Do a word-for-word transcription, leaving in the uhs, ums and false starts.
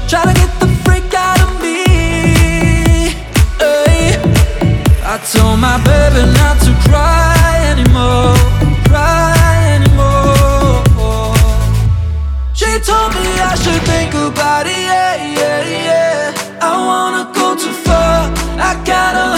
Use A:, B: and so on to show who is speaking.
A: try to get the freak out of me. Ay. I told my baby not to cry anymore, cry anymore. She told me I should think about it, yeah, yeah, yeah. I wanna go too far, I gotta